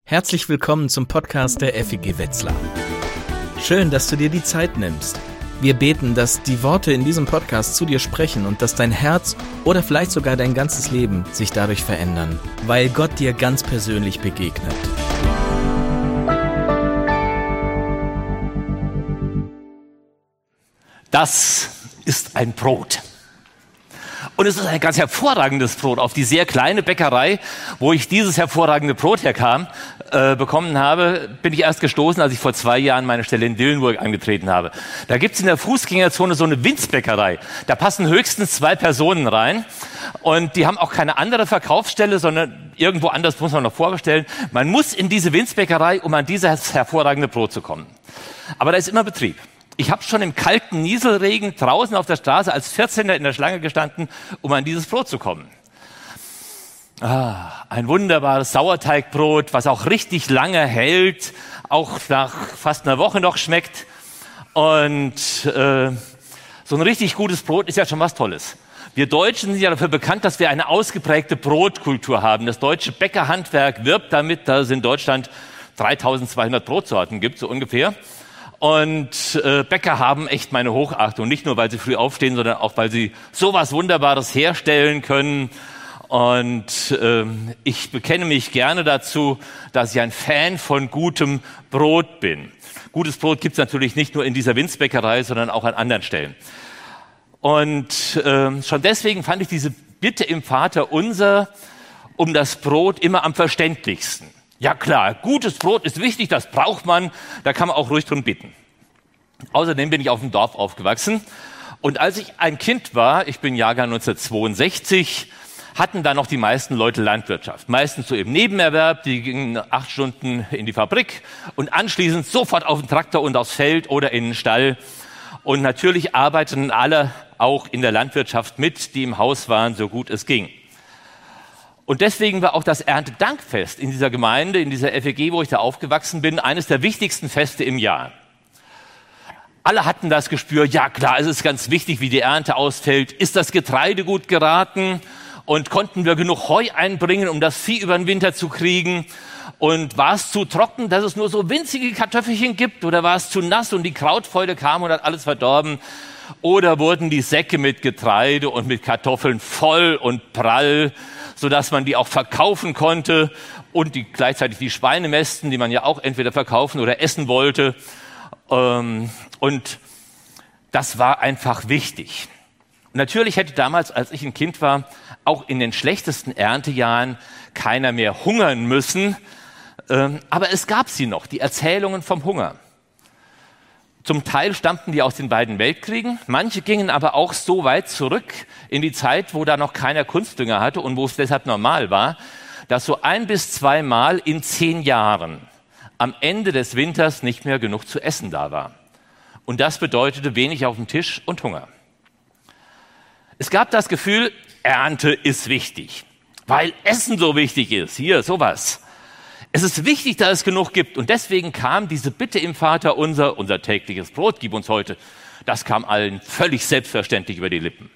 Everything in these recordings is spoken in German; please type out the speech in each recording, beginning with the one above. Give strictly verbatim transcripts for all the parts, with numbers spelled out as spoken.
Herzlich willkommen zum Podcast der F E G Wetzlar. Schön, dass du dir die Zeit nimmst. Wir beten, dass die Worte in diesem Podcast zu dir sprechen und dass dein Herz oder vielleicht sogar dein ganzes Leben sich dadurch verändern, weil Gott dir ganz persönlich begegnet. Das ist ein Brot. Und es ist ein ganz hervorragendes Brot. Auf die sehr kleine Bäckerei, wo ich dieses hervorragende Brot herkam, äh, bekommen habe, bin ich erst gestoßen, als ich vor zwei Jahren meine Stelle in Dillenburg angetreten habe. Da gibt es in der Fußgängerzone so eine Winzbäckerei. Da passen höchstens zwei Personen rein. Und die haben auch keine andere Verkaufsstelle, sondern irgendwo anders, muss man noch vorstellen. Man muss in diese Winzbäckerei, um an dieses hervorragende Brot zu kommen. Aber da ist immer Betrieb. Ich habe schon im kalten Nieselregen draußen auf der Straße als vierzehnter in der Schlange gestanden, um an dieses Brot zu kommen. Ah, ein wunderbares Sauerteigbrot, was auch richtig lange hält, auch nach fast einer Woche noch schmeckt. Und äh, so ein richtig gutes Brot ist ja schon was Tolles. Wir Deutschen sind ja dafür bekannt, dass wir eine ausgeprägte Brotkultur haben. Das deutsche Bäckerhandwerk wirbt damit, dass es in Deutschland dreitausendzweihundert Brotsorten gibt, so ungefähr. Und äh, Bäcker haben echt meine Hochachtung, nicht nur, weil sie früh aufstehen, sondern auch, weil sie sowas Wunderbares herstellen können. Und äh, ich bekenne mich gerne dazu, dass ich ein Fan von gutem Brot bin. Gutes Brot gibt's natürlich nicht nur in dieser Winzbäckerei, sondern auch an anderen Stellen. Und äh, schon deswegen fand ich diese Bitte im Vaterunser um das Brot immer am verständlichsten. Ja klar, gutes Brot ist wichtig, das braucht man, da kann man auch ruhig drum bitten. Außerdem bin ich auf dem Dorf aufgewachsen und als ich ein Kind war, ich bin Jahrgang neunzehnhundertzweiundsechzig, hatten da noch die meisten Leute Landwirtschaft. Meistens so im Nebenerwerb, die gingen acht Stunden in die Fabrik und anschließend sofort auf den Traktor und aufs Feld oder in den Stall. Und natürlich arbeiteten alle auch in der Landwirtschaft mit, die im Haus waren, so gut es ging. Und deswegen war auch das Erntedankfest in dieser Gemeinde, in dieser F E G, wo ich da aufgewachsen bin, eines der wichtigsten Feste im Jahr. Alle hatten das Gespür, ja klar, es ist ganz wichtig, wie die Ernte ausfällt. Ist das Getreide gut geraten? Und konnten wir genug Heu einbringen, um das Vieh über den Winter zu kriegen? Und war es zu trocken, dass es nur so winzige Kartoffelchen gibt? Oder war es zu nass und die Krautfäule kam und hat alles verdorben? Oder wurden die Säcke mit Getreide und mit Kartoffeln voll und prall, sodass man die auch verkaufen konnte und die gleichzeitig die Schweinemästen, die man ja auch entweder verkaufen oder essen wollte. Und das war einfach wichtig. Und natürlich hätte damals, als ich ein Kind war, auch in den schlechtesten Erntejahren keiner mehr hungern müssen. Aber es gab sie noch, die Erzählungen vom Hunger. Zum Teil stammten die aus den beiden Weltkriegen. Manche gingen aber auch so weit zurück in die Zeit, wo da noch keiner Kunstdünger hatte und wo es deshalb normal war, dass so ein bis zweimal in zehn Jahren am Ende des Winters nicht mehr genug zu essen da war. Und das bedeutete wenig auf dem Tisch und Hunger. Es gab das Gefühl, Ernte ist wichtig, weil Essen so wichtig ist. Hier, sowas. Es ist wichtig, dass es genug gibt. Und deswegen kam diese Bitte im Vaterunser, unser tägliches Brot, gib uns heute, das kam allen völlig selbstverständlich über die Lippen.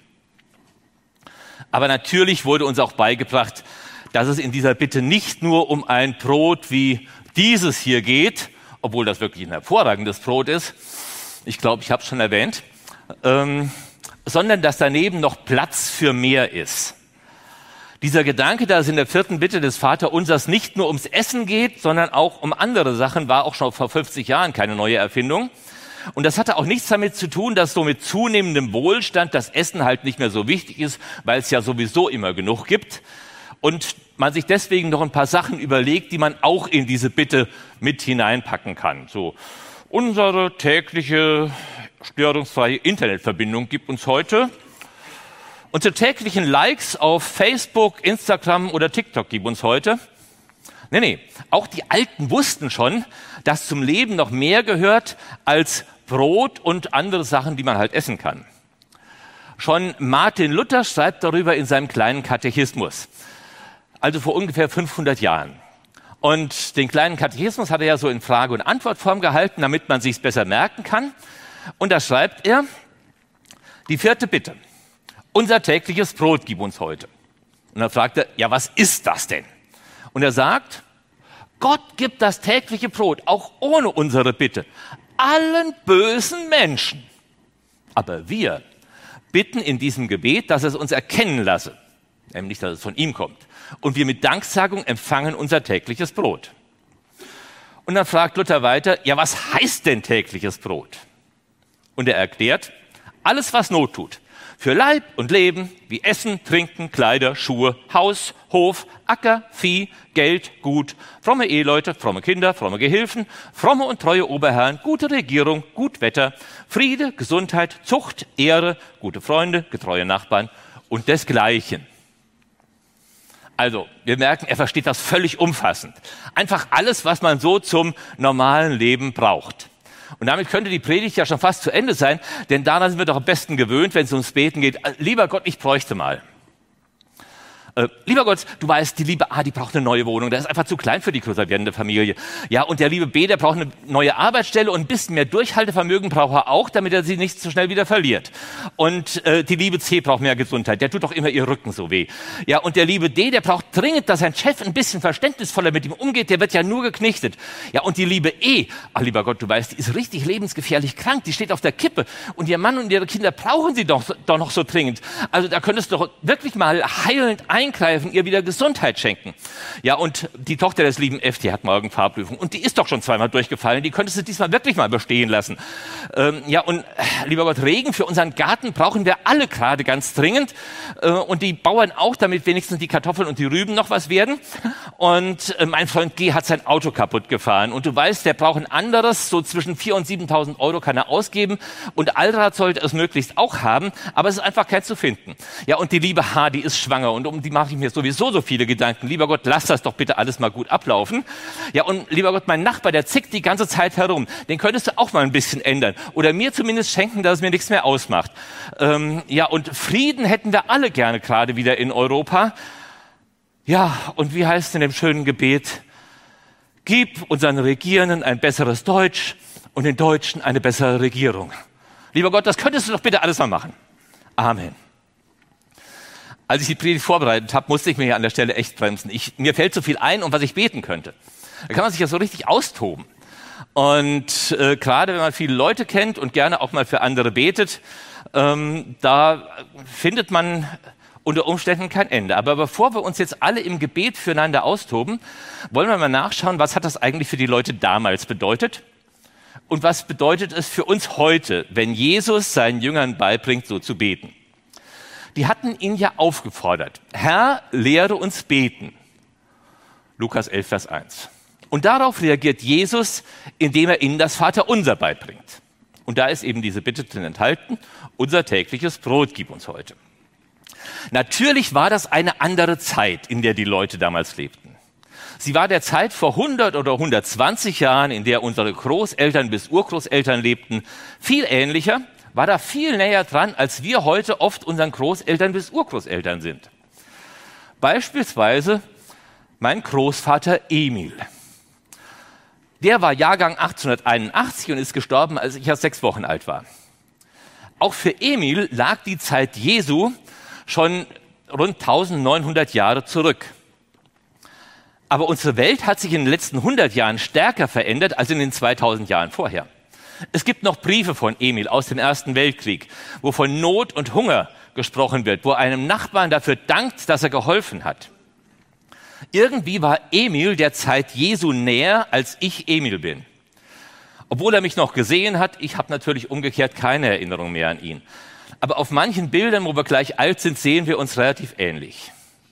Aber natürlich wurde uns auch beigebracht, dass es in dieser Bitte nicht nur um ein Brot wie dieses hier geht, obwohl das wirklich ein hervorragendes Brot ist, ich glaube, ich habe es schon erwähnt, ähm, sondern dass daneben noch Platz für mehr ist. Dieser Gedanke, dass es in der vierten Bitte des Vaterunsers nicht nur ums Essen geht, sondern auch um andere Sachen, war auch schon vor fünfzig Jahren keine neue Erfindung. Und das hatte auch nichts damit zu tun, dass so mit zunehmendem Wohlstand das Essen halt nicht mehr so wichtig ist, weil es ja sowieso immer genug gibt. Und man sich deswegen noch ein paar Sachen überlegt, die man auch in diese Bitte mit hineinpacken kann. So, unsere tägliche störungsfreie Internetverbindung gibt uns heute. Unsere täglichen Likes auf Facebook, Instagram oder TikTok gibt uns heute. Nee, nee, auch die Alten wussten schon, dass zum Leben noch mehr gehört als Brot und andere Sachen, die man halt essen kann. Schon Martin Luther schreibt darüber in seinem kleinen Katechismus, also vor ungefähr fünfhundert Jahren. Und den kleinen Katechismus hat er ja so in Frage- und Antwortform gehalten, damit man sich's besser merken kann. Und da schreibt er, die vierte Bitte. Unser tägliches Brot gib uns heute. Und dann fragt er, ja, was ist das denn? Und er sagt, Gott gibt das tägliche Brot, auch ohne unsere Bitte, allen bösen Menschen. Aber wir bitten in diesem Gebet, dass er es uns erkennen lasse, nämlich, dass es von ihm kommt. Und wir mit Danksagung empfangen unser tägliches Brot. Und dann fragt Luther weiter, ja, was heißt denn tägliches Brot? Und er erklärt, alles, was Not tut, für Leib und Leben, wie Essen, Trinken, Kleider, Schuhe, Haus, Hof, Acker, Vieh, Geld, Gut, fromme Eheleute, fromme Kinder, fromme Gehilfen, fromme und treue Oberherren, gute Regierung, gut Wetter, Friede, Gesundheit, Zucht, Ehre, gute Freunde, getreue Nachbarn und desgleichen. Also, wir merken, er versteht das völlig umfassend. Einfach alles, was man so zum normalen Leben braucht. Und damit könnte die Predigt ja schon fast zu Ende sein, denn daran sind wir doch am besten gewöhnt, wenn es ums Beten geht. Lieber Gott, ich bräuchte mal. Äh, lieber Gott, du weißt, die liebe A, die braucht eine neue Wohnung. Das ist einfach zu klein für die größer werdende Familie. Ja, und der liebe B, der braucht eine neue Arbeitsstelle und ein bisschen mehr Durchhaltevermögen braucht er auch, damit er sie nicht so schnell wieder verliert. Und äh, die liebe C braucht mehr Gesundheit. Der tut doch immer ihr Rücken so weh. Ja, und der liebe D, der braucht dringend, dass sein Chef ein bisschen verständnisvoller mit ihm umgeht. Der wird ja nur geknichtet. Ja, und die liebe E, ach lieber Gott, du weißt, die ist richtig lebensgefährlich krank. Die steht auf der Kippe. Und ihr Mann und ihre Kinder brauchen sie doch, doch noch so dringend. Also da könntest du doch wirklich mal heilend ein eingreifen, ihr wieder Gesundheit schenken. Ja, und die Tochter des lieben F, die hat morgen Fahrprüfung und die ist doch schon zweimal durchgefallen, die könntest du diesmal wirklich mal bestehen lassen. Ähm, ja, und äh, lieber Gott, Regen für unseren Garten brauchen wir alle gerade ganz dringend äh, und die Bauern auch, damit wenigstens die Kartoffeln und die Rüben noch was werden. Und äh, mein Freund G hat sein Auto kaputt gefahren und du weißt, der braucht ein anderes, so zwischen viertausend und siebentausend Euro kann er ausgeben und Allrad sollte es möglichst auch haben, aber es ist einfach kein zu finden. Ja, und die liebe H, die ist schwanger und um die mache ich mir sowieso so viele Gedanken. Lieber Gott, lass das doch bitte alles mal gut ablaufen. Ja, und lieber Gott, mein Nachbar, der zickt die ganze Zeit herum. Den könntest du auch mal ein bisschen ändern. Oder mir zumindest schenken, dass es mir nichts mehr ausmacht. Ähm, ja, und Frieden hätten wir alle gerne gerade wieder in Europa. Ja, und wie heißt es in dem schönen Gebet? Gib unseren Regierenden ein besseres Deutsch und den Deutschen eine bessere Regierung. Lieber Gott, das könntest du doch bitte alles mal machen. Amen. Als ich die Predigt vorbereitet habe, musste ich mir hier an der Stelle echt bremsen. Ich, mir fällt so viel ein, um was ich beten könnte. Da kann man sich ja so richtig austoben. Und äh, gerade wenn man viele Leute kennt und gerne auch mal für andere betet, ähm, da findet man unter Umständen kein Ende. Aber bevor wir uns jetzt alle im Gebet füreinander austoben, wollen wir mal nachschauen, was hat das eigentlich für die Leute damals bedeutet? Und was bedeutet es für uns heute, wenn Jesus seinen Jüngern beibringt, so zu beten? Die hatten ihn ja aufgefordert. Herr, lehre uns beten. Lukas elf, Vers eins. Und darauf reagiert Jesus, indem er ihnen das Vaterunser beibringt. Und da ist eben diese Bitte drin enthalten, unser tägliches Brot gib uns heute. Natürlich war das eine andere Zeit, in der die Leute damals lebten. Sie war der Zeit vor hundert oder hundertzwanzig Jahren, in der unsere Großeltern bis Urgroßeltern lebten, viel ähnlicher, war da viel näher dran, als wir heute oft unseren Großeltern bis Urgroßeltern sind. Beispielsweise mein Großvater Emil. Der war Jahrgang achtzehnhunderteinundachtzig und ist gestorben, als ich erst sechs Wochen alt war. Auch für Emil lag die Zeit Jesu schon rund eintausendneunhundert Jahre zurück. Aber unsere Welt hat sich in den letzten hundert Jahren stärker verändert als in den zweitausend Jahren vorher. Es gibt noch Briefe von Emil aus dem Ersten Weltkrieg, wo von Not und Hunger gesprochen wird, wo einem Nachbarn dafür dankt, dass er geholfen hat. Irgendwie war Emil der Zeit Jesu näher, als ich Emil bin. Obwohl er mich noch gesehen hat, ich habe natürlich umgekehrt keine Erinnerung mehr an ihn. Aber auf manchen Bildern, wo wir gleich alt sind, sehen wir uns relativ ähnlich.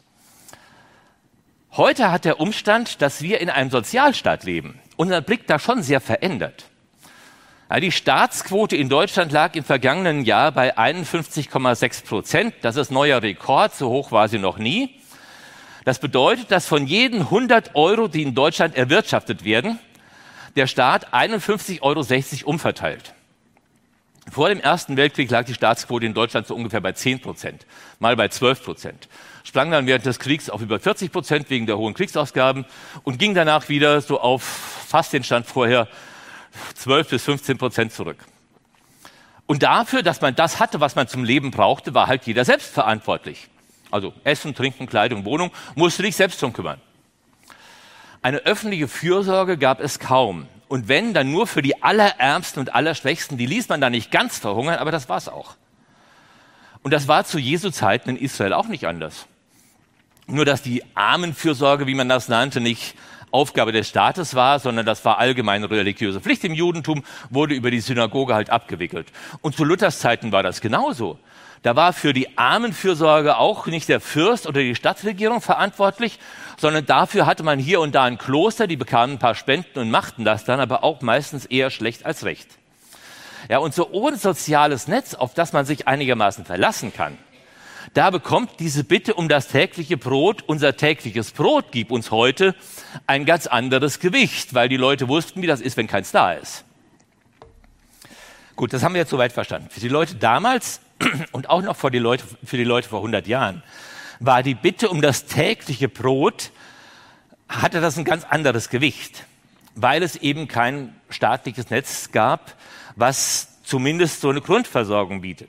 Heute hat der Umstand, dass wir in einem Sozialstaat leben, unseren Blick da schon sehr verändert. Ja, die Staatsquote in Deutschland lag im vergangenen Jahr bei einundfünfzig Komma sechs Prozent. Das ist neuer Rekord, so hoch war sie noch nie. Das bedeutet, dass von jeden hundert Euro, die in Deutschland erwirtschaftet werden, der Staat einundfünfzig Komma sechzig Euro umverteilt. Vor dem Ersten Weltkrieg lag die Staatsquote in Deutschland so ungefähr bei zehn Prozent, mal bei zwölf Prozent. Sprang dann während des Kriegs auf über vierzig Prozent wegen der hohen Kriegsausgaben und ging danach wieder so auf fast den Stand vorher, zwölf bis fünfzehn Prozent zurück. Und dafür, dass man das hatte, was man zum Leben brauchte, war halt jeder selbst verantwortlich. Also Essen, Trinken, Kleidung, Wohnung, musste dich selbst drum kümmern. Eine öffentliche Fürsorge gab es kaum. Und wenn, dann nur für die Allerärmsten und Allerschwächsten. Die ließ man da nicht ganz verhungern, aber das war's auch. Und das war zu Jesu Zeiten in Israel auch nicht anders. Nur, dass die Armenfürsorge, wie man das nannte, nicht Aufgabe des Staates war, sondern das war allgemeine religiöse Pflicht im Judentum, wurde über die Synagoge halt abgewickelt. Und zu Luthers Zeiten war das genauso. Da war für die Armenfürsorge auch nicht der Fürst oder die Stadtregierung verantwortlich, sondern dafür hatte man hier und da ein Kloster, die bekamen ein paar Spenden und machten das dann, aber auch meistens eher schlecht als recht. Ja, und so ohne soziales Netz, auf das man sich einigermaßen verlassen kann, da bekommt diese Bitte um das tägliche Brot, unser tägliches Brot gib uns heute, ein ganz anderes Gewicht, weil die Leute wussten, wie das ist, wenn keins da ist. Gut, das haben wir jetzt soweit verstanden. Für die Leute damals und auch noch für die Leute, für die Leute vor hundert Jahren war die Bitte um das tägliche Brot, hatte das ein ganz anderes Gewicht, weil es eben kein staatliches Netz gab, was zumindest so eine Grundversorgung bietet.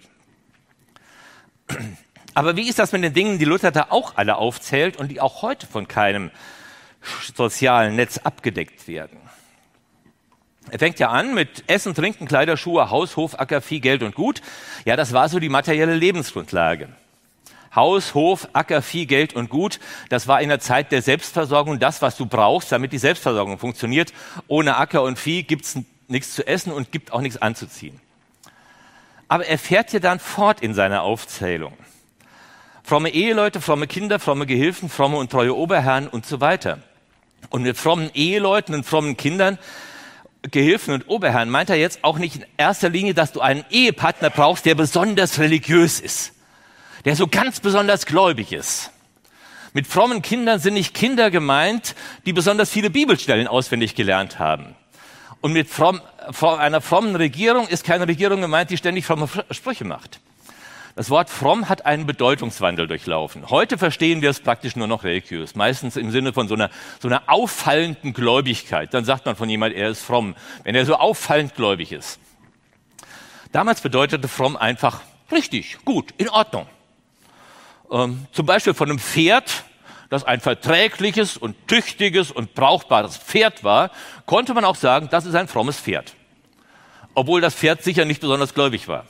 Aber wie ist das mit den Dingen, die Luther da auch alle aufzählt und die auch heute von keinem sozialen Netz abgedeckt werden? Er fängt ja an mit Essen, Trinken, Kleider, Schuhe, Haus, Hof, Acker, Vieh, Geld und Gut. Ja, das war so die materielle Lebensgrundlage. Haus, Hof, Acker, Vieh, Geld und Gut, das war in der Zeit der Selbstversorgung das, was du brauchst, damit die Selbstversorgung funktioniert. Ohne Acker und Vieh gibt's nichts zu essen und gibt auch nichts anzuziehen. Aber er fährt hier dann fort in seiner Aufzählung. Fromme Eheleute, fromme Kinder, fromme Gehilfen, fromme und treue Oberherren und so weiter. Und mit frommen Eheleuten und frommen Kindern, Gehilfen und Oberherren meint er jetzt auch nicht in erster Linie, dass du einen Ehepartner brauchst, der besonders religiös ist, der so ganz besonders gläubig ist. Mit frommen Kindern sind nicht Kinder gemeint, die besonders viele Bibelstellen auswendig gelernt haben. Und mit fromm, einer frommen Regierung ist keine Regierung gemeint, die ständig fromme Sprüche macht. Das Wort fromm hat einen Bedeutungswandel durchlaufen. Heute verstehen wir es praktisch nur noch religiös, meistens im Sinne von so einer, so einer auffallenden Gläubigkeit. Dann sagt man von jemand, er ist fromm, wenn er so auffallend gläubig ist. Damals bedeutete fromm einfach richtig, gut, in Ordnung. Ähm, zum Beispiel von einem Pferd, das ein verträgliches und tüchtiges und brauchbares Pferd war, konnte man auch sagen, das ist ein frommes Pferd. Obwohl das Pferd sicher nicht besonders gläubig war.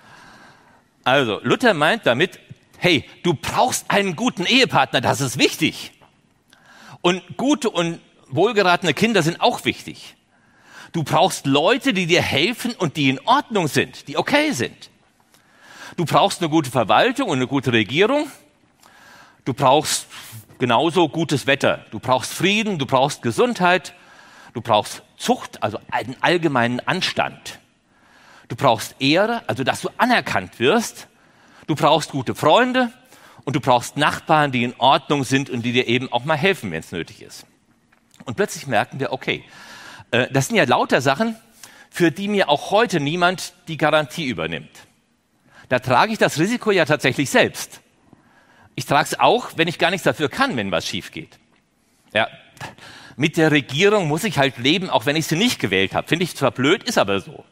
Also, Luther meint damit, hey, du brauchst einen guten Ehepartner, das ist wichtig. Und gute und wohlgeratene Kinder sind auch wichtig. Du brauchst Leute, die dir helfen und die in Ordnung sind, die okay sind. Du brauchst eine gute Verwaltung und eine gute Regierung. Du brauchst genauso gutes Wetter. Du brauchst Frieden, du brauchst Gesundheit. Du brauchst Zucht, also einen allgemeinen Anstand. Du brauchst Ehre, also dass du anerkannt wirst. Du brauchst gute Freunde und du brauchst Nachbarn, die in Ordnung sind und die dir eben auch mal helfen, wenn es nötig ist. Und plötzlich merken wir, okay, äh, das sind ja lauter Sachen, für die mir auch heute niemand die Garantie übernimmt. Da trage ich das Risiko ja tatsächlich selbst. Ich trage es auch, wenn ich gar nichts dafür kann, wenn was schief geht. Ja, mit der Regierung muss ich halt leben, auch wenn ich sie nicht gewählt habe. Finde ich zwar blöd, ist aber so.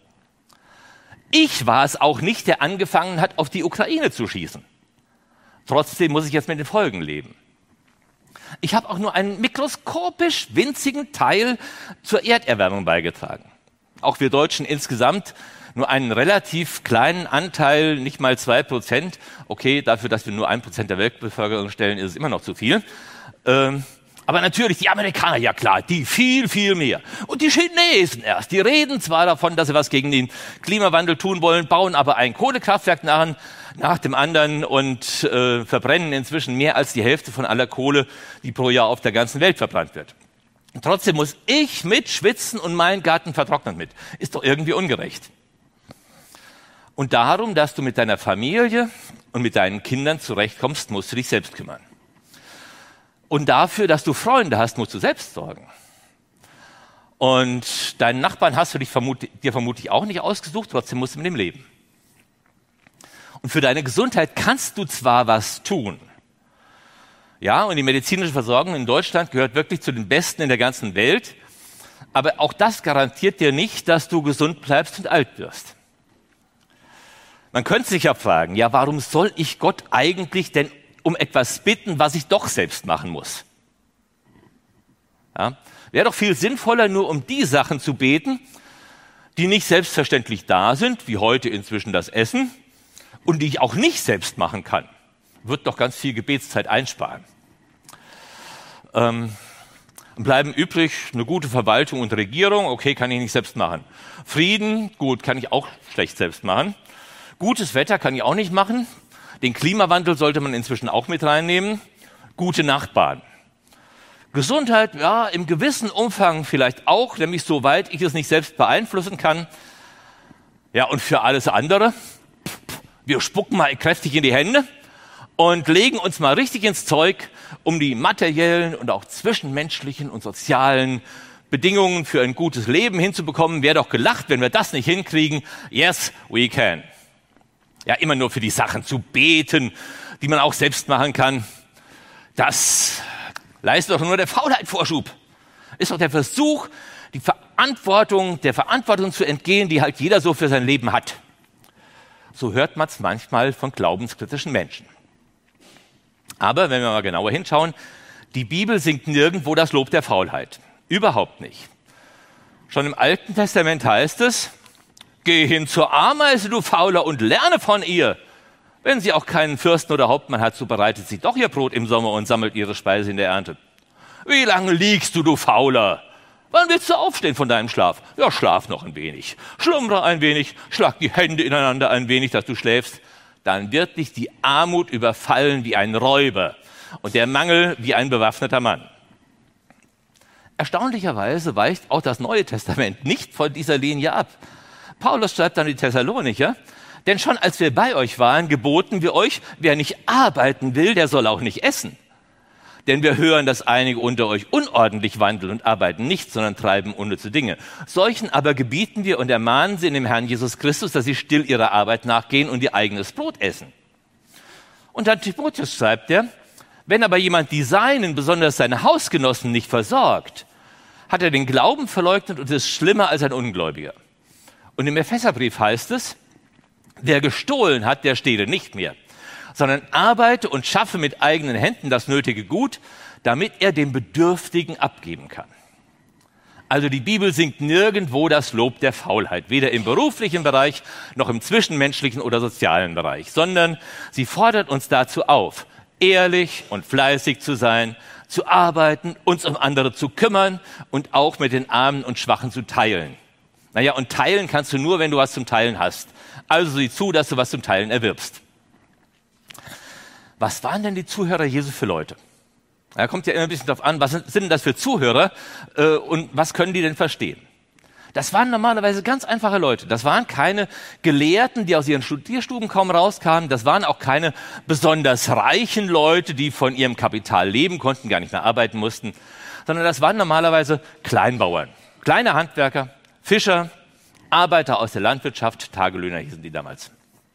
Ich war es auch nicht, der angefangen hat, auf die Ukraine zu schießen. Trotzdem muss ich jetzt mit den Folgen leben. Ich habe auch nur einen mikroskopisch winzigen Teil zur Erderwärmung beigetragen. Auch wir Deutschen insgesamt nur einen relativ kleinen Anteil, nicht mal zwei Prozent. Okay, dafür, dass wir nur ein Prozent der Weltbevölkerung stellen, ist es immer noch zu viel. Ähm, Aber natürlich die Amerikaner, ja klar, die viel, viel mehr. Und die Chinesen erst, die reden zwar davon, dass sie was gegen den Klimawandel tun wollen, bauen aber ein Kohlekraftwerk nach, nach dem anderen und äh, verbrennen inzwischen mehr als die Hälfte von aller Kohle, die pro Jahr auf der ganzen Welt verbrannt wird. Und trotzdem muss ich mitschwitzen und mein Garten vertrocknet mit. Ist doch irgendwie ungerecht. Und darum, dass du mit deiner Familie und mit deinen Kindern zurechtkommst, musst du dich selbst kümmern. Und dafür, dass du Freunde hast, musst du selbst sorgen. Und deinen Nachbarn hast du dich vermut- dir vermutlich auch nicht ausgesucht, trotzdem musst du mit ihm leben. Und für deine Gesundheit kannst du zwar was tun. Ja, und die medizinische Versorgung in Deutschland gehört wirklich zu den besten in der ganzen Welt. Aber auch das garantiert dir nicht, dass du gesund bleibst und alt wirst. Man könnte sich ja fragen, ja, warum soll ich Gott eigentlich denn um etwas bitten, was ich doch selbst machen muss? Ja? Wäre doch viel sinnvoller, nur um die Sachen zu beten, die nicht selbstverständlich da sind, wie heute inzwischen das Essen, und die ich auch nicht selbst machen kann. Wird doch ganz viel Gebetszeit einsparen. Ähm, bleiben übrig eine gute Verwaltung und Regierung, okay, kann ich nicht selbst machen. Frieden, gut, kann ich auch schlecht selbst machen. Gutes Wetter kann ich auch nicht machen. Den Klimawandel sollte man inzwischen auch mit reinnehmen. Gute Nachbarn. Gesundheit, ja, im gewissen Umfang vielleicht auch, nämlich soweit ich es nicht selbst beeinflussen kann. Ja, und für alles andere, wir spucken mal kräftig in die Hände und legen uns mal richtig ins Zeug, um die materiellen und auch zwischenmenschlichen und sozialen Bedingungen für ein gutes Leben hinzubekommen. Wäre doch gelacht, wenn wir das nicht hinkriegen. Yes, we can. Ja, immer nur für die Sachen zu beten, die man auch selbst machen kann. Das leistet doch nur der Faulheit Vorschub. Ist doch der Versuch, die Verantwortung, der Verantwortung zu entgehen, die halt jeder so für sein Leben hat. So hört man es manchmal von glaubenskritischen Menschen. Aber wenn wir mal genauer hinschauen, die Bibel singt nirgendwo das Lob der Faulheit. Überhaupt nicht. Schon im Alten Testament heißt es, geh hin zur Ameise, du Fauler, und lerne von ihr. Wenn sie auch keinen Fürsten oder Hauptmann hat, so bereitet sie doch ihr Brot im Sommer und sammelt ihre Speise in der Ernte. Wie lange liegst du, du Fauler? Wann willst du aufstehen von deinem Schlaf? Ja, schlaf noch ein wenig. Schlummere ein wenig, schlag die Hände ineinander ein wenig, dass du schläfst. Dann wird dich die Armut überfallen wie ein Räuber und der Mangel wie ein bewaffneter Mann. Erstaunlicherweise weicht auch das Neue Testament nicht von dieser Linie ab. Paulus schreibt an die Thessalonicher, denn schon als wir bei euch waren, geboten wir euch, wer nicht arbeiten will, der soll auch nicht essen. Denn wir hören, dass einige unter euch unordentlich wandeln und arbeiten nicht, sondern treiben unnütze Dinge. Solchen aber gebieten wir und ermahnen sie in dem Herrn Jesus Christus, dass sie still ihrer Arbeit nachgehen und ihr eigenes Brot essen. Und an Timotheus schreibt er, wenn aber jemand die Seinen, besonders seine Hausgenossen, nicht versorgt, hat er den Glauben verleugnet und ist schlimmer als ein Ungläubiger. Und im Epheserbrief heißt es, wer gestohlen hat, der stehle nicht mehr, sondern arbeite und schaffe mit eigenen Händen das nötige Gut, damit er dem Bedürftigen abgeben kann. Also die Bibel singt nirgendwo das Lob der Faulheit, weder im beruflichen Bereich noch im zwischenmenschlichen oder sozialen Bereich, sondern sie fordert uns dazu auf, ehrlich und fleißig zu sein, zu arbeiten, uns um andere zu kümmern und auch mit den Armen und Schwachen zu teilen. Naja, und teilen kannst du nur, wenn du was zum Teilen hast. Also sieh zu, dass du was zum Teilen erwirbst. Was waren denn die Zuhörer Jesu für Leute? Da kommt ja immer ein bisschen drauf an, was sind, sind das für Zuhörer äh, und was können die denn verstehen? Das waren normalerweise ganz einfache Leute. Das waren keine Gelehrten, die aus ihren Studierstuben kaum rauskamen. Das waren auch keine besonders reichen Leute, die von ihrem Kapital leben konnten, gar nicht mehr arbeiten mussten, sondern das waren normalerweise Kleinbauern, kleine Handwerker, Fischer, Arbeiter aus der Landwirtschaft, Tagelöhner hießen die damals.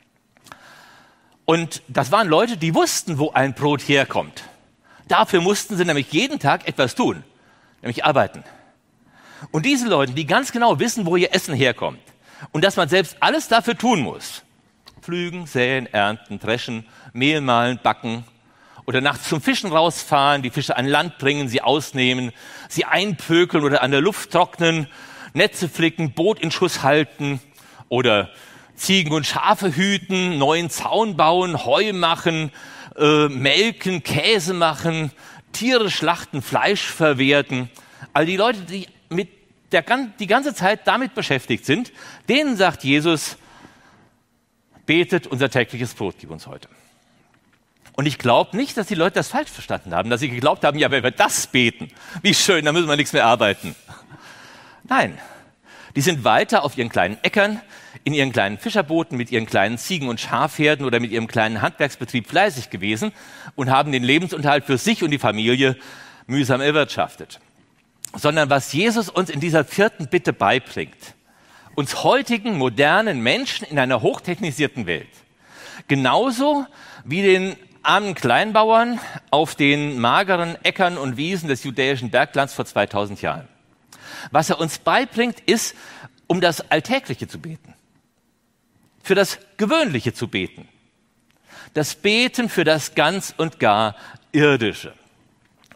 Und das waren Leute, die wussten, wo ein Brot herkommt. Dafür mussten sie nämlich jeden Tag etwas tun, nämlich arbeiten. Und diese Leute, die ganz genau wissen, wo ihr Essen herkommt und dass man selbst alles dafür tun muss, pflügen, säen, ernten, dreschen, Mehl mahlen, backen oder nachts zum Fischen rausfahren, die Fische an Land bringen, sie ausnehmen, sie einpökeln oder an der Luft trocknen, Netze flicken, Boot in Schuss halten oder Ziegen und Schafe hüten, neuen Zaun bauen, Heu machen, äh, melken, Käse machen, Tiere schlachten, Fleisch verwerten. All die Leute, die mit der, die ganze Zeit damit beschäftigt sind, denen sagt Jesus, betet, unser tägliches Brot gib uns heute. Und ich glaube nicht, dass die Leute das falsch verstanden haben, dass sie geglaubt haben, ja, wenn wir das beten, wie schön, dann müssen wir nichts mehr arbeiten. Nein, die sind weiter auf ihren kleinen Äckern, in ihren kleinen Fischerbooten, mit ihren kleinen Ziegen- und Schafherden oder mit ihrem kleinen Handwerksbetrieb fleißig gewesen und haben den Lebensunterhalt für sich und die Familie mühsam erwirtschaftet. Sondern was Jesus uns in dieser vierten Bitte beibringt, uns heutigen, modernen Menschen in einer hochtechnisierten Welt, genauso wie den armen Kleinbauern auf den mageren Äckern und Wiesen des judäischen Berglands vor zweitausend Jahren. Was er uns beibringt, ist, um das Alltägliche zu beten, für das Gewöhnliche zu beten, das Beten für das ganz und gar Irdische.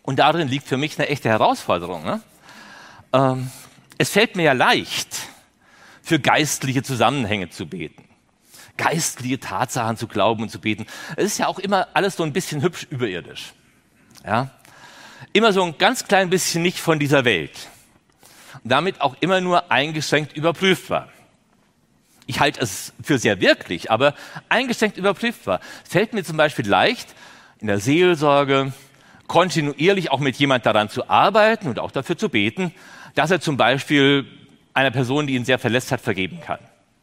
Und darin liegt für mich eine echte Herausforderung. Ne? Ähm, es fällt mir ja leicht, für geistliche Zusammenhänge zu beten, geistliche Tatsachen zu glauben und zu beten. Es ist ja auch immer alles so ein bisschen hübsch überirdisch. Ja? Immer so ein ganz klein bisschen nicht von dieser Welt. Und damit auch immer nur eingeschränkt überprüfbar. Ich halte es für sehr wirklich, aber eingeschränkt überprüfbar. Es fällt mir zum Beispiel leicht, in der Seelsorge kontinuierlich auch mit jemand daran zu arbeiten und auch dafür zu beten, dass er zum Beispiel einer Person, die ihn sehr verletzt hat, vergeben kann.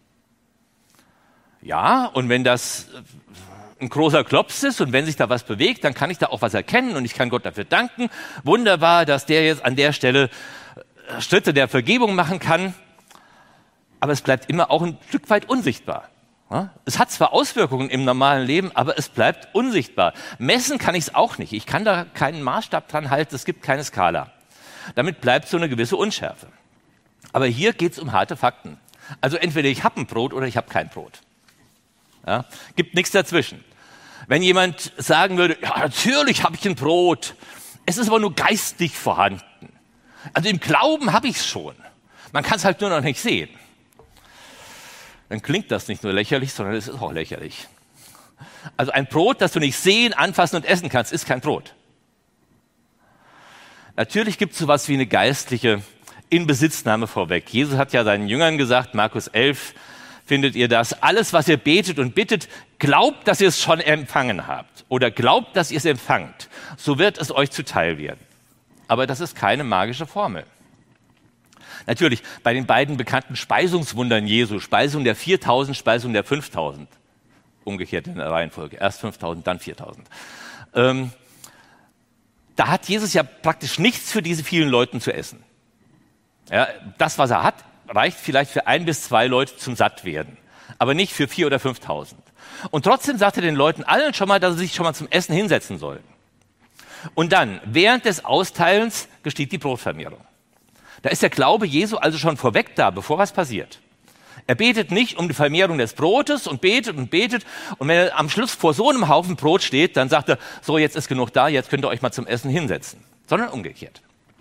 Ja, und wenn das ein großer Klops ist und wenn sich da was bewegt, dann kann ich da auch was erkennen und ich kann Gott dafür danken. Wunderbar, dass der jetzt an der Stelle Schritte der Vergebung machen kann, aber es bleibt immer auch ein Stück weit unsichtbar. Es hat zwar Auswirkungen im normalen Leben, aber es bleibt unsichtbar. Messen kann ich es auch nicht. Ich kann da keinen Maßstab dran halten, es gibt keine Skala. Damit bleibt so eine gewisse Unschärfe. Aber hier geht es um harte Fakten. Also entweder ich habe ein Brot oder ich habe kein Brot. Ja, gibt nichts dazwischen. Wenn jemand sagen würde, ja, natürlich habe ich ein Brot, es ist aber nur geistig vorhanden. Also im Glauben habe ich es schon. Man kann es halt nur noch nicht sehen. Dann klingt das nicht nur lächerlich, sondern es ist auch lächerlich. Also ein Brot, das du nicht sehen, anfassen und essen kannst, ist kein Brot. Natürlich gibt es sowas wie eine geistliche Inbesitznahme vorweg. Jesus hat ja seinen Jüngern gesagt, Markus elf, findet ihr das, alles, was ihr betet und bittet, glaubt, dass ihr es schon empfangen habt oder glaubt, dass ihr es empfangt. So wird es euch zuteil werden. Aber das ist keine magische Formel. Natürlich, bei den beiden bekannten Speisungswundern Jesu, Speisung der viertausend, Speisung der fünftausend, umgekehrt in der Reihenfolge, erst fünftausend, dann viertausend. Ähm, da hat Jesus ja praktisch nichts für diese vielen Leute zu essen. Ja, das, was er hat, reicht vielleicht für ein bis zwei Leute zum Sattwerden, aber nicht für vier oder fünftausend. Und trotzdem sagt er den Leuten allen schon mal, dass sie sich schon mal zum Essen hinsetzen sollen. Und dann, während des Austeilens, geschieht die Brotvermehrung. Da ist der Glaube Jesu also schon vorweg da, bevor was passiert. Er betet nicht um die Vermehrung des Brotes und betet und betet. Und wenn er am Schluss vor so einem Haufen Brot steht, dann sagt er, so, jetzt ist genug da, jetzt könnt ihr euch mal zum Essen hinsetzen. Sondern umgekehrt.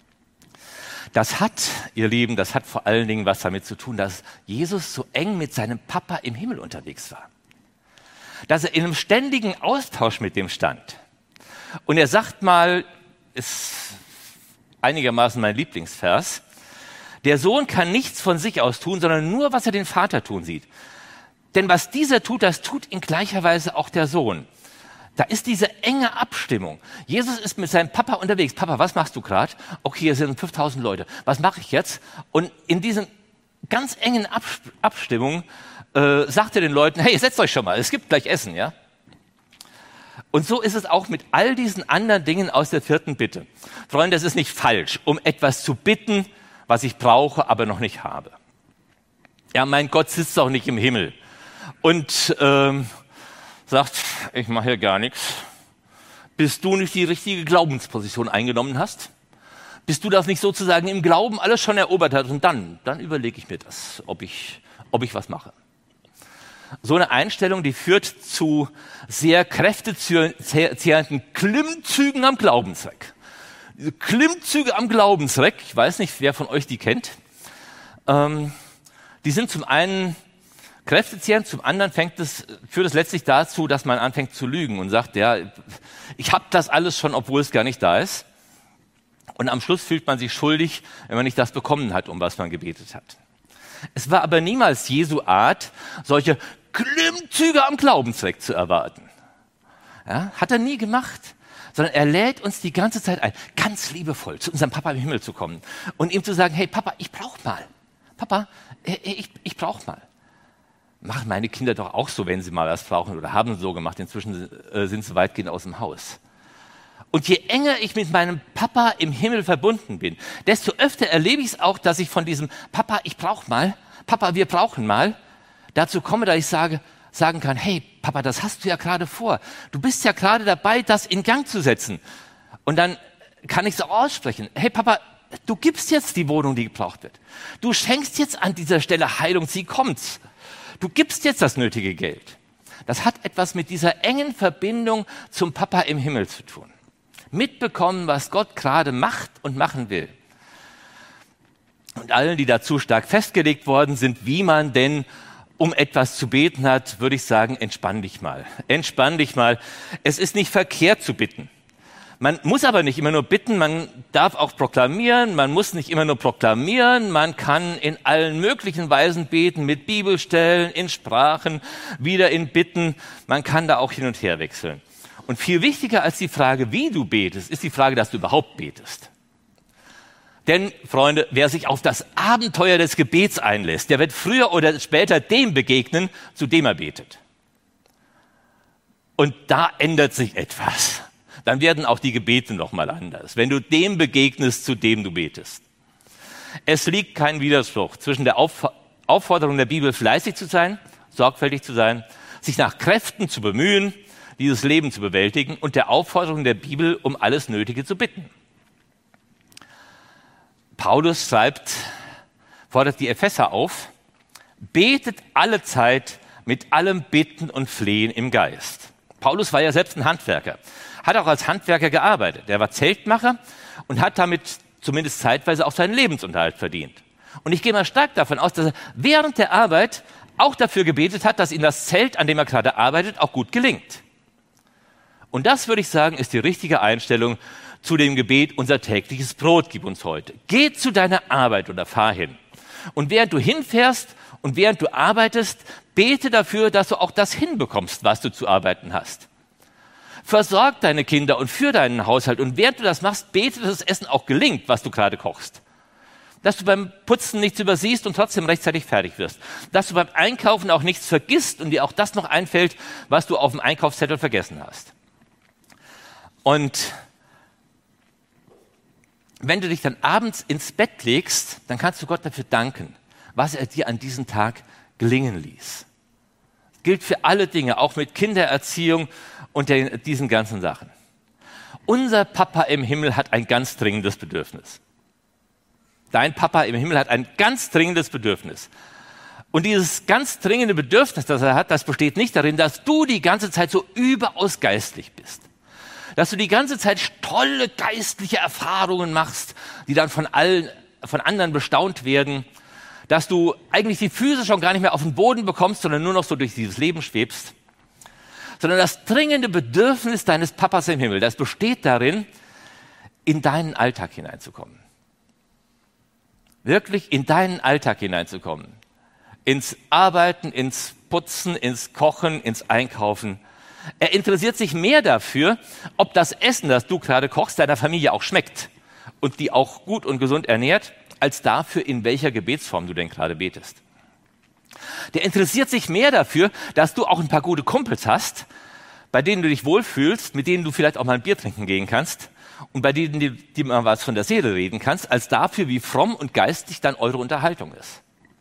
Das hat, ihr Lieben, das hat vor allen Dingen was damit zu tun, dass Jesus so eng mit seinem Papa im Himmel unterwegs war. Dass er in einem ständigen Austausch mit dem stand. Und er sagt mal, ist einigermaßen mein Lieblingsvers, der Sohn kann nichts von sich aus tun, sondern nur, was er den Vater tun sieht. Denn was dieser tut, das tut in gleicher Weise auch der Sohn. Da ist diese enge Abstimmung. Jesus ist mit seinem Papa unterwegs. Papa, was machst du gerade? Okay, hier sind fünftausend Leute. Was mache ich jetzt? Und in diesen ganz engen Abstimmungen äh, sagt er den Leuten, hey, setzt euch schon mal, es gibt gleich Essen, ja? Und so ist es auch mit all diesen anderen Dingen aus der vierten Bitte. Freunde, es ist nicht falsch, um etwas zu bitten, was ich brauche, aber noch nicht habe. Ja, mein Gott sitzt auch nicht im Himmel und ähm, sagt, ich mache hier gar nichts. Bis du nicht die richtige Glaubensposition eingenommen hast, bis du das nicht sozusagen im Glauben alles schon erobert hast und dann, dann überlege ich mir das, ob ich, ob ich was mache. So eine Einstellung, die führt zu sehr kräftezehrenden Klimmzügen am Glaubensreck. Diese Klimmzüge am Glaubensreck, ich weiß nicht, wer von euch die kennt, ähm, die sind zum einen kräftezehrend, zum anderen fängt es, führt es letztlich dazu, dass man anfängt zu lügen und sagt, ja, ich habe das alles schon, obwohl es gar nicht da ist. Und am Schluss fühlt man sich schuldig, wenn man nicht das bekommen hat, um was man gebetet hat. Es war aber niemals Jesu Art, solche Klimmzüge am Glaubensreck zu erwarten. Ja, hat er nie gemacht, sondern er lädt uns die ganze Zeit ein, ganz liebevoll zu unserem Papa im Himmel zu kommen und ihm zu sagen, hey Papa, ich brauch mal. Papa, ich, ich brauch mal. Machen meine Kinder doch auch so, wenn sie mal was brauchen oder haben so gemacht. Inzwischen äh, sind sie weitgehend aus dem Haus. Und je enger ich mit meinem Papa im Himmel verbunden bin, desto öfter erlebe ich es auch, dass ich von diesem Papa, ich brauche mal, Papa, wir brauchen mal, dazu komme, dass ich sage, sagen kann, hey Papa, das hast du ja gerade vor. Du bist ja gerade dabei, das in Gang zu setzen. Und dann kann ich so aussprechen, hey Papa, du gibst jetzt die Wohnung, die gebraucht wird. Du schenkst jetzt an dieser Stelle Heilung, sie kommt. Du gibst jetzt das nötige Geld. Das hat etwas mit dieser engen Verbindung zum Papa im Himmel zu tun. mitbekommen, was Gott gerade macht und machen will. Und allen, die dazu stark festgelegt worden sind, wie man denn um etwas zu beten hat, würde ich sagen, entspann dich mal. Entspann dich mal. Es ist nicht verkehrt zu bitten. Man muss aber nicht immer nur bitten, man darf auch proklamieren, man muss nicht immer nur proklamieren, man kann in allen möglichen Weisen beten, mit Bibelstellen, in Sprachen, wieder in Bitten, man kann da auch hin und her wechseln. Und viel wichtiger als die Frage, wie du betest, ist die Frage, dass du überhaupt betest. Denn, Freunde, wer sich auf das Abenteuer des Gebets einlässt, der wird früher oder später dem begegnen, zu dem er betet. Und da ändert sich etwas. Dann werden auch die Gebete nochmal anders, wenn du dem begegnest, zu dem du betest. Es liegt kein Widerspruch zwischen der Auf- Aufforderung der Bibel, fleißig zu sein, sorgfältig zu sein, sich nach Kräften zu bemühen, dieses Leben zu bewältigen, und der Aufforderung der Bibel, um alles Nötige zu bitten. Paulus schreibt, fordert die Epheser auf, betet alle Zeit mit allem Bitten und Flehen im Geist. Paulus war ja selbst ein Handwerker, hat auch als Handwerker gearbeitet. Er war Zeltmacher und hat damit zumindest zeitweise auch seinen Lebensunterhalt verdient. Und ich gehe mal stark davon aus, dass er während der Arbeit auch dafür gebetet hat, dass ihm das Zelt, an dem er gerade arbeitet, auch gut gelingt. Und das, würde ich sagen, ist die richtige Einstellung zu dem Gebet, unser tägliches Brot gib uns heute. Geh zu deiner Arbeit oder fahr hin. Und während du hinfährst und während du arbeitest, bete dafür, dass du auch das hinbekommst, was du zu arbeiten hast. Versorg deine Kinder und führ deinen Haushalt. Und während du das machst, bete, dass das Essen auch gelingt, was du gerade kochst. Dass du beim Putzen nichts übersiehst und trotzdem rechtzeitig fertig wirst. Dass du beim Einkaufen auch nichts vergisst und dir auch das noch einfällt, was du auf dem Einkaufszettel vergessen hast. Und wenn du dich dann abends ins Bett legst, dann kannst du Gott dafür danken, was er dir an diesem Tag gelingen ließ. Das gilt für alle Dinge, auch mit Kindererziehung und der, diesen ganzen Sachen. Unser Papa im Himmel hat ein ganz dringendes Bedürfnis. Dein Papa im Himmel hat ein ganz dringendes Bedürfnis. Und dieses ganz dringende Bedürfnis, das er hat, das besteht nicht darin, dass du die ganze Zeit so überaus geistlich bist. Dass du die ganze Zeit tolle geistliche Erfahrungen machst, die dann von allen, von anderen bestaunt werden. Dass du eigentlich die Füße schon gar nicht mehr auf den Boden bekommst, sondern nur noch so durch dieses Leben schwebst. Sondern das dringende Bedürfnis deines Papas im Himmel, das besteht darin, in deinen Alltag hineinzukommen. Wirklich in deinen Alltag hineinzukommen. Ins Arbeiten, ins Putzen, ins Kochen, ins Einkaufen. Er interessiert sich mehr dafür, ob das Essen, das du gerade kochst, deiner Familie auch schmeckt und die auch gut und gesund ernährt, als dafür, in welcher Gebetsform du denn gerade betest. Der interessiert sich mehr dafür, dass du auch ein paar gute Kumpels hast, bei denen du dich wohlfühlst, mit denen du vielleicht auch mal ein Bier trinken gehen kannst und bei denen du dir mal was von der Seele reden kannst, als dafür, wie fromm und geistig dann eure Unterhaltung ist.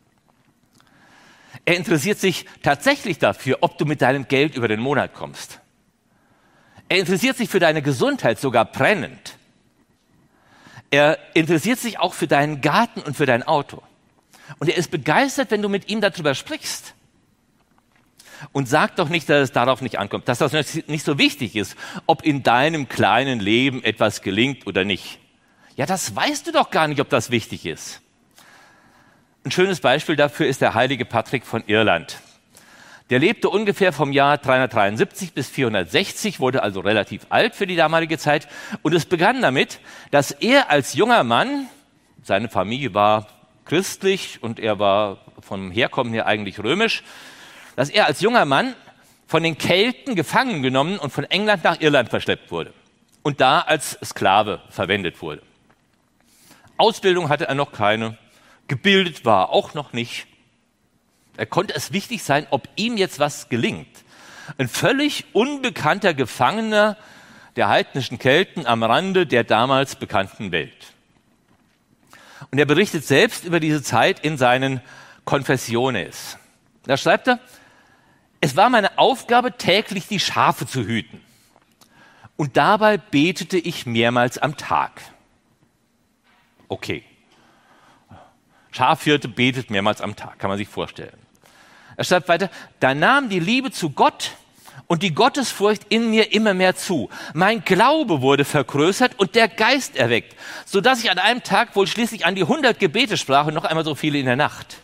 Er interessiert sich tatsächlich dafür, ob du mit deinem Geld über den Monat kommst. Er interessiert sich für deine Gesundheit sogar brennend. Er interessiert sich auch für deinen Garten und für dein Auto. Und er ist begeistert, wenn du mit ihm darüber sprichst. Und sag doch nicht, dass es darauf nicht ankommt, dass das nicht so wichtig ist, ob in deinem kleinen Leben etwas gelingt oder nicht. Ja, das weißt du doch gar nicht, ob das wichtig ist. Ein schönes Beispiel dafür ist der heilige Patrick von Irland. Der lebte ungefähr vom Jahr dreihundertdreiundsiebzig bis vierhundertsechzig, wurde also relativ alt für die damalige Zeit. Und es begann damit, dass er als junger Mann, seine Familie war christlich und er war vom Herkommen her eigentlich römisch, dass er als junger Mann von den Kelten gefangen genommen und von England nach Irland verschleppt wurde und da als Sklave verwendet wurde. Ausbildung hatte er noch keine, gebildet war auch noch nicht. Er konnte es wichtig sein, ob ihm jetzt was gelingt. Ein völlig unbekannter Gefangener der heidnischen Kelten am Rande der damals bekannten Welt. Und er berichtet selbst über diese Zeit in seinen Confessiones. Da schreibt er, es war meine Aufgabe, täglich die Schafe zu hüten. Und dabei betete ich mehrmals am Tag. Okay. Schafhirte betet mehrmals am Tag, kann man sich vorstellen. Er schreibt weiter, da nahm die Liebe zu Gott und die Gottesfurcht in mir immer mehr zu. Mein Glaube wurde vergrößert und der Geist erweckt, sodass ich an einem Tag wohl schließlich an die hundert Gebete sprach und noch einmal so viele in der Nacht.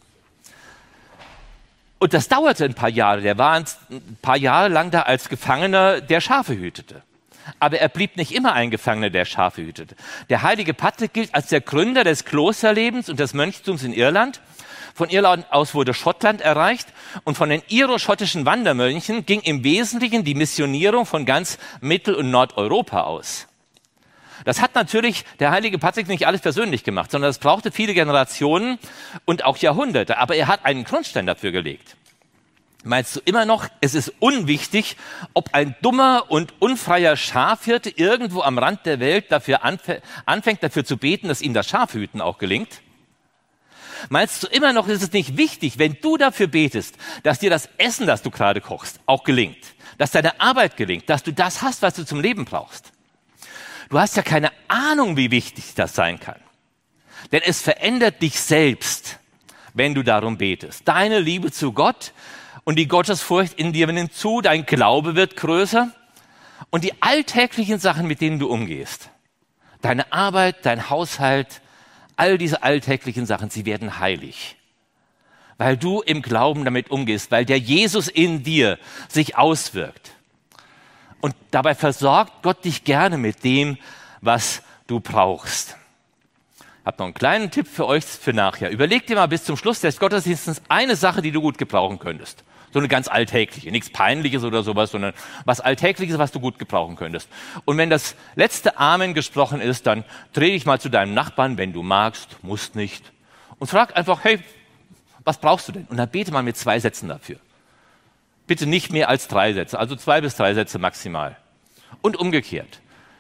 Und das dauerte ein paar Jahre. Der war ein paar Jahre lang da als Gefangener, der Schafe hütete. Aber er blieb nicht immer ein Gefangener, der Schafe hütete. Der heilige Patrick gilt als der Gründer des Klosterlebens und des Mönchtums in Irland. Von Irland aus wurde Schottland erreicht und von den iroschottischen Wandermönchen ging im Wesentlichen die Missionierung von ganz Mittel- und Nordeuropa aus. Das hat natürlich der heilige Patrick nicht alles persönlich gemacht, sondern es brauchte viele Generationen und auch Jahrhunderte. Aber er hat einen Grundstein dafür gelegt. Meinst du immer noch, es ist unwichtig, ob ein dummer und unfreier Schafhirte irgendwo am Rand der Welt dafür anf- anfängt, dafür zu beten, dass ihm das Schafhüten auch gelingt? Meinst du immer noch, ist es nicht wichtig, wenn du dafür betest, dass dir das Essen, das du gerade kochst, auch gelingt, dass deine Arbeit gelingt, dass du das hast, was du zum Leben brauchst? Du hast ja keine Ahnung, wie wichtig das sein kann. Denn es verändert dich selbst, wenn du darum betest. Deine Liebe zu Gott und die Gottesfurcht in dir nimmt zu, dein Glaube wird größer und die alltäglichen Sachen, mit denen du umgehst, deine Arbeit, dein Haushalt, all diese alltäglichen Sachen, sie werden heilig, weil du im Glauben damit umgehst, weil der Jesus in dir sich auswirkt. Und dabei versorgt Gott dich gerne mit dem, was du brauchst. Ich habe noch einen kleinen Tipp für euch für nachher. Überleg dir mal bis zum Schluss des Gottesdienstes eine Sache, die du gut gebrauchen könntest. So eine ganz alltägliche, nichts Peinliches oder sowas, sondern was Alltägliches, was du gut gebrauchen könntest. Und wenn das letzte Amen gesprochen ist, dann dreh dich mal zu deinem Nachbarn, wenn du magst, musst nicht. Und frag einfach, hey, was brauchst du denn? Und dann bete mal mit zwei Sätzen dafür. Bitte nicht mehr als drei Sätze, also zwei bis drei Sätze maximal. Und umgekehrt.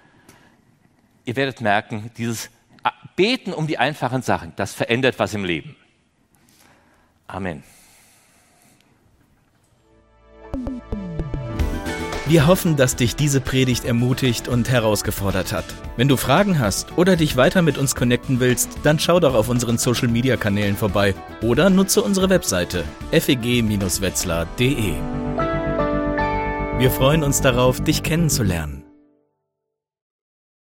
Ihr werdet merken, dieses Beten um die einfachen Sachen, das verändert was im Leben. Amen. Wir hoffen, dass dich diese Predigt ermutigt und herausgefordert hat. Wenn du Fragen hast oder dich weiter mit uns connecten willst, dann schau doch auf unseren Social-Media-Kanälen vorbei oder nutze unsere Webseite f e g Bindestrich wetzlar punkt d e. Wir freuen uns darauf, dich kennenzulernen.